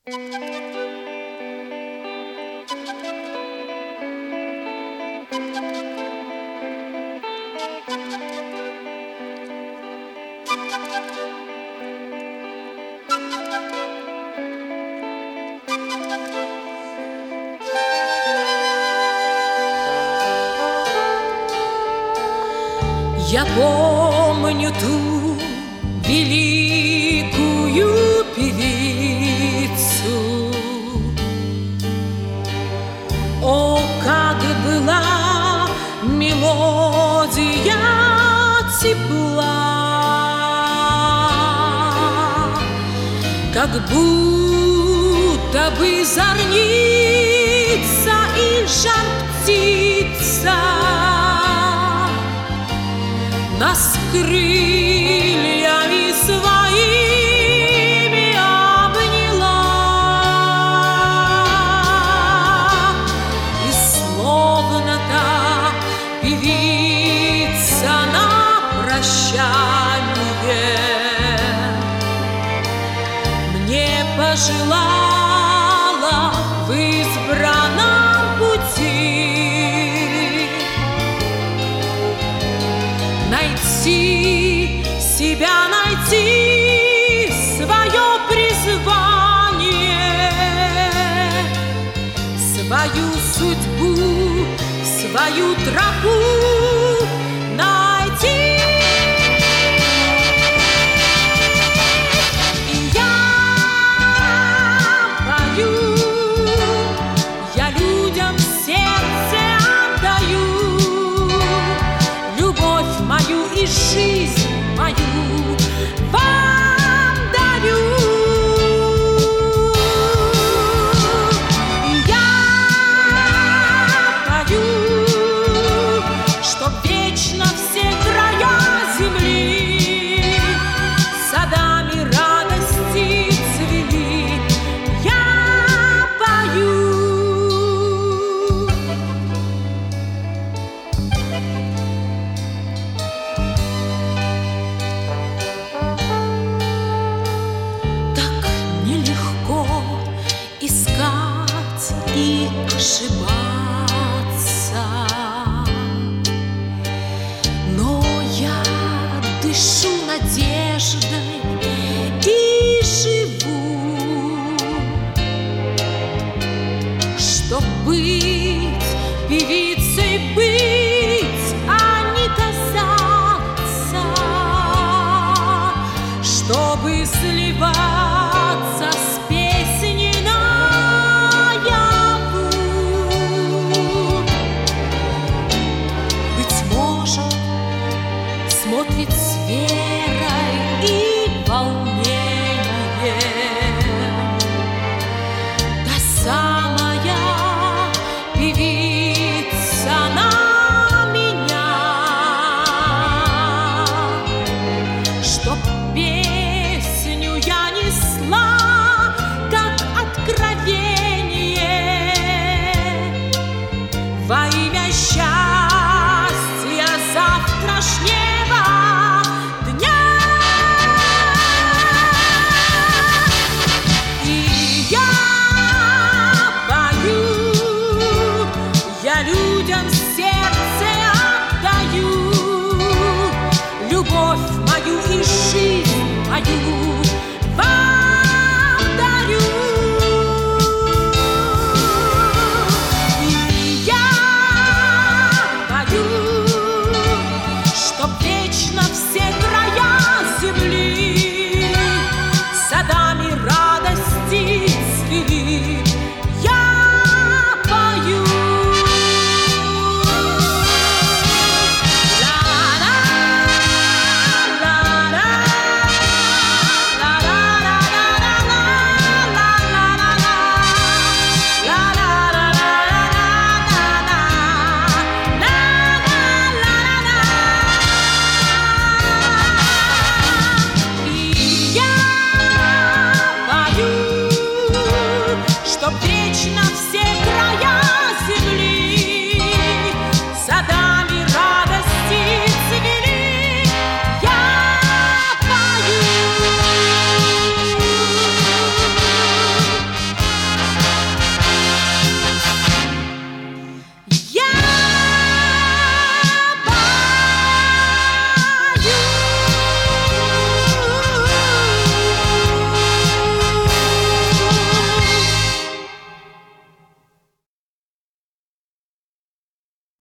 Я помню ту великую певицу. О, как была мелодия тепла, как будто бы зорница и жар птица нас крыльями своими обняла, и словно та певица на прощание мне пожелала в избранном пути найти себя, найти свое призвание, свою судьбу, свою тропу найти. И я пою, я людям сердце отдаю, любовь мою и жизнь мою вам дарю. И я пою, чтоб вечно все края земли садами радости цвели. Я пою. Искать и ошибаться, но я дышу надеждой и живу, чтоб быть певицей, быть